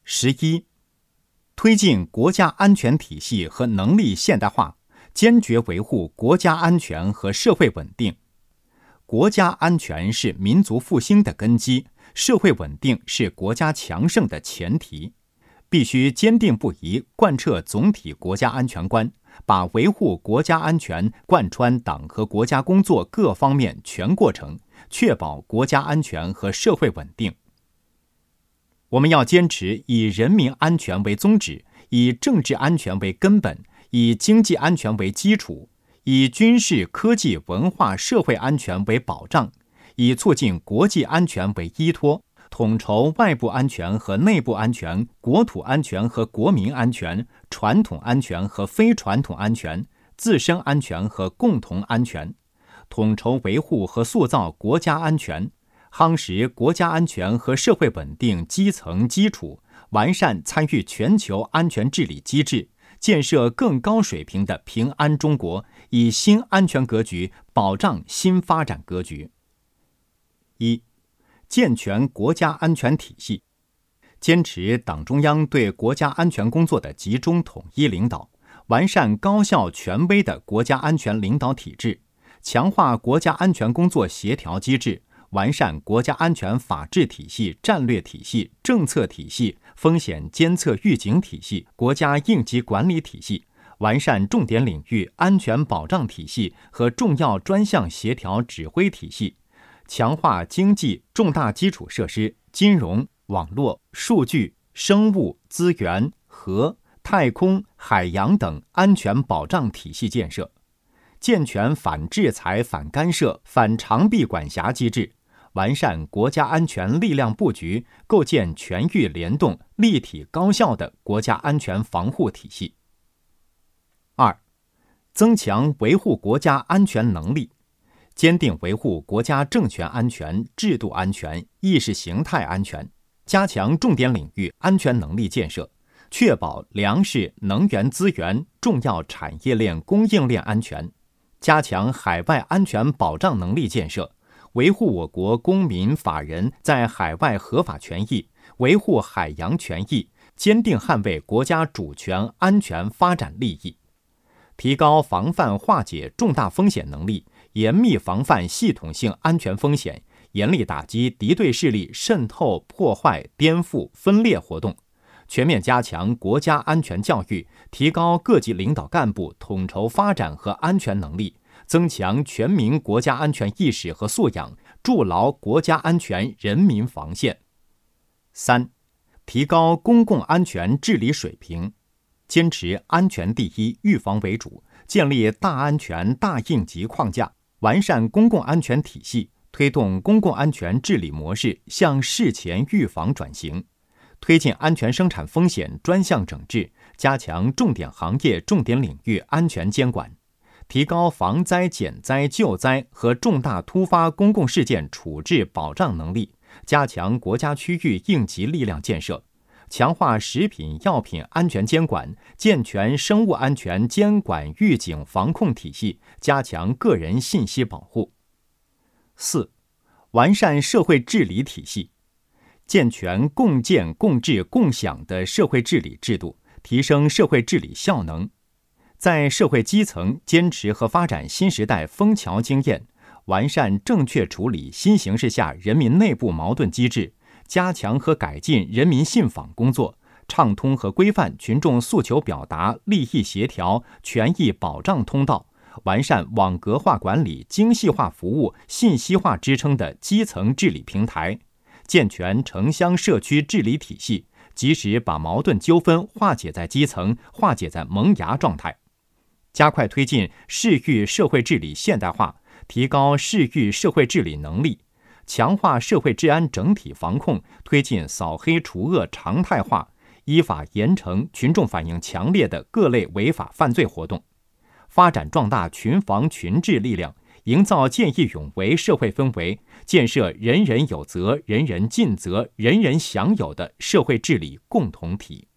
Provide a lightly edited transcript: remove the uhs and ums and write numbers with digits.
11、推进国家安全体系和能力现代化，坚决维护国家安全和社会稳定。国家安全是民族复兴的根基，社会稳定是国家强盛的前提。必须坚定不移贯彻总体国家安全观，把维护国家安全贯穿党和国家工作各方面全过程，确保国家安全和社会稳定。我们要坚持以人民安全为宗旨，以政治安全为根本，以经济安全为基础，以军事、科技、文化、社会安全为保障，以促进国际安全为依托，统筹外部安全和内部安全、国土安全和国民安全、传统安全和非传统安全、自身安全和共同安全，统筹维护和塑造国家安全，夯实国家安全和社会稳定基层基础，完善参与全球安全治理机制，建设更高水平的平安中国，以新安全格局保障新发展格局。1、健全国家安全体系，坚持党中央对国家安全工作的集中统一领导，完善高效权威的国家安全领导体制，强化国家安全工作协调机制，完善国家安全法治体系、战略体系、政策体系、风险监测预警体系、国家应急管理体系，完善重点领域安全保障体系和重要专项协调指挥体系，强化经济重大基础设施、金融、网络、数据、生物、资源、核、太空、海洋等安全保障体系建设，健全反制裁、反干涉、反长臂管辖机制，完善国家安全力量布局，构建全域联动、立体高效的国家安全防护体系。2、增强维护国家安全能力，坚定维护国家政权安全、制度安全、意识形态安全，加强重点领域安全能力建设，确保粮食、能源资源、重要产业链供应链安全，加强海外安全保障能力建设，维护我国公民法人在海外合法权益，维护海洋权益，坚定捍卫国家主权、安全、发展利益，提高防范化解重大风险能力，严密防范系统性安全风险，严厉打击敌对势力渗透、破坏、颠覆、分裂活动，全面加强国家安全教育，提高各级领导干部统筹发展和安全能力，增强全民国家安全意识和素养，筑牢国家安全人民防线。3、提高公共安全治理水平，坚持安全第一、预防为主，建立大安全大应急框架，完善公共安全体系，推动公共安全治理模式向事前预防转型，推进安全生产风险专项整治，加强重点行业、重点领域安全监管，提高防灾减灾救灾和重大突发公共事件处置保障能力，加强国家区域应急力量建设，强化食品药品安全监管，健全生物安全监管预警防控体系，加强个人信息保护。4、完善社会治理体系，健全共建共治共享的社会治理制度，提升社会治理效能，在社会基层坚持和发展新时代枫桥经验，完善正确处理新形势下人民内部矛盾机制，加强和改进人民信访工作，畅通和规范群众诉求表达、利益协调、权益保障通道，完善网格化管理、精细化服务、信息化支撑的基层治理平台，健全城乡社区治理体系，及时把矛盾纠纷化解在基层，化解在萌芽状态，加快推进市域社会治理现代化，提高市域社会治理能力，强化社会治安整体防控，推进扫黑除恶常态化，依法严惩群众反映强烈的各类违法犯罪活动，发展壮大群防群治力量，营造见义勇为社会氛围，建设人人有责、人人尽责、人人享有的社会治理共同体。